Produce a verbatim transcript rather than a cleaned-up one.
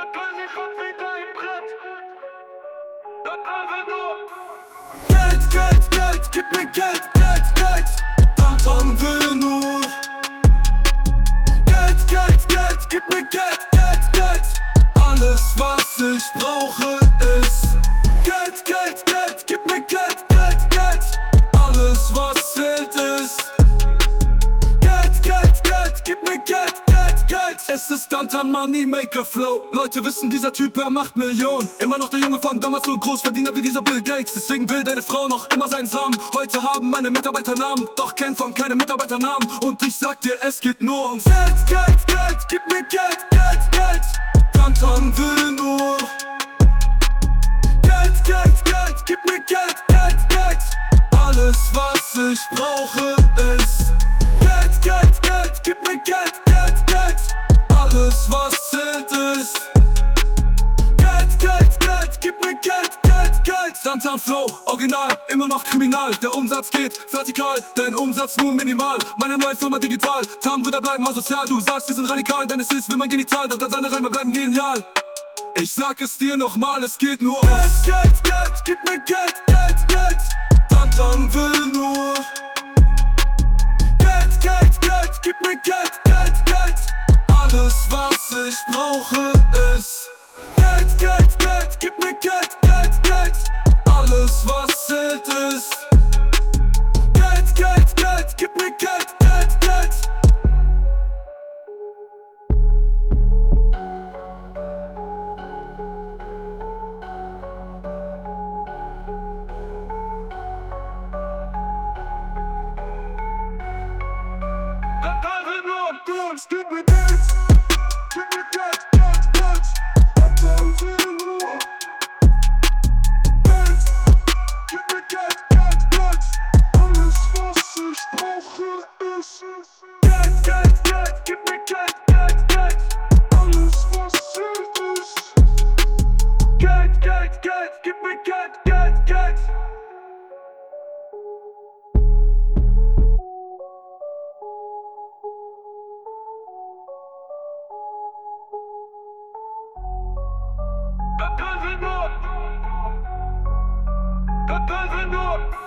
Der Teufel kommt wieder im Brett. Der Teufel nur. Geld, Geld, Geld, gib mir Geld, Geld, Geld. Davon will nur. Geld, Geld, Geld, gib mir Geld, Geld, Geld. Alles was ich brauche ist Geld, Geld, Geld, gib mir Geld, Geld, Geld. Alles was zählt ist Geld, Geld, Geld, gib mir Geld, Geld, Geld. Es ist Dantan Money Maker Flow. Leute wissen, dieser Typ, er macht Millionen. Immer noch der Junge von damals, so ein Großverdiener wie dieser Bill Gates. Deswegen will deine Frau noch immer seinen Samen. Heute haben meine Mitarbeiter Namen, doch kennt von keinem Mitarbeiternamen. Und ich sag dir, es geht nur ums Geld, Geld, Geld, gib mir Geld, Geld, Geld. Dantan will nur Geld, Geld, Geld, gib mir Geld, Geld, Geld. Alles was ich brauche ist Geld, Geld, Geld, gib mir Geld, Geld, Geld. Alles was zählt ist Geld, Geld, Geld, gib mir Geld, Geld, Geld. Dantan Flow, original, immer noch kriminal. Der Umsatz geht vertikal, dein Umsatz nur minimal. Meine neue Firma digital, Tarnbrüder bleiben asozial. Du sagst, wir sind radikal, denn es ist wie mein Genital. Doch deine Reime bleiben genial. Ich sag es dir nochmal, es geht nur ums Geld, Geld, gib mir Geld, Geld, Geld. Dantan will nur Geld, Geld, Geld, gib mir Geld, Geld, Geld. Alles was ich brauche ist Geld, Geld, Geld, gib mir Geld, Geld, Geld. Alles was zählt ist Geld, Geld, Geld, gib mir Geld, Geld, Geld. Der Teufel nur. Girls, gib mir Geld. Gib mir Geld, Geld, Geld. Der Teufel nur. Geld. Gib mir Geld, Geld, Geld. Alles was ich brauche ist Geld, Geld, Geld. Gib mir Geld, Geld, Geld. Alles was zählt ist Geld, Geld, Geld. Gib mir Geld, Geld, Geld. Der Teufel nur. Der Teufel nur.